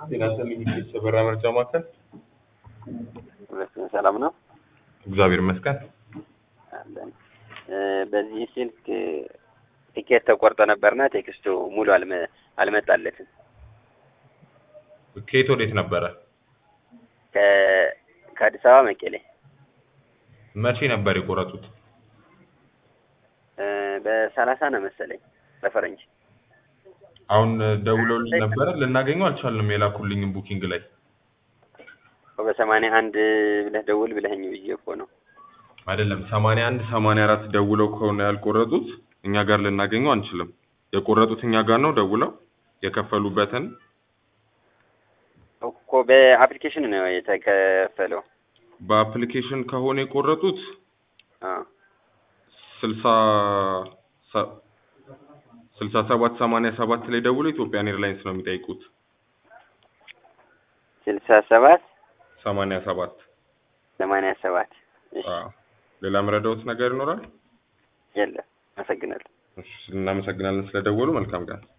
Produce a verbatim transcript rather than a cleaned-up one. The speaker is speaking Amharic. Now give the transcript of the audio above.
ጤና ይስጥልኝ የሰበራ መርጃ ማዕከል። ሁለቱም ሰላም ነው? እግዚአብሔር ይመስገን። አለን። በዚህ ስልክ ቲኬት ተቆርጦ ነበርና ቴክስቱ ሙሉ አልመ አልመጣለትም። ከየት ወዴት ነበረ? ከ ከአዲስ አበባ መቀሌ። መቼ ነበር የቆረጡት? በሰላሳ ነው መሰለኝ በፈረንጅ። አሁን ደውለውልኝ ነበረ ልናገኘው አልቻልንም የላኩልኝን ቡኪንግ ላይ። በሰማንያ አንድ ብለህ ደውል ብለኸኝ ብዬ እኮ ነው። አይደለም ሰማንያ አንድ ሰማንያ አራት ደውለው ከሆነ ያልቆረጡት እኛ ጋር ልናገኘው አንችልም። የቆረጡት እኛ ጋር ነው ደውለው የከፈሉበትን እኮ በአፕሊኬሽን ነው የተከፈለው። በአፕሊኬሽን ከሆነ የቆረጡት አ ስልሳ ስልሳ ሰባት ሰማንያ ሰባት ላይ ደውለው ኢትዮጵያን ኤርላይንስ ነው የሚጠይቁት። ስልሳ ሰባት ሰማንያ ሰባት ሰማንያ ሰባት አዎ። ሌላ ምረዳውት ነገር ይኖራል? የለም። አመሰግናለሁ። እሺ እናመሰግናለን ስለደወሉ። መልካም ቀን።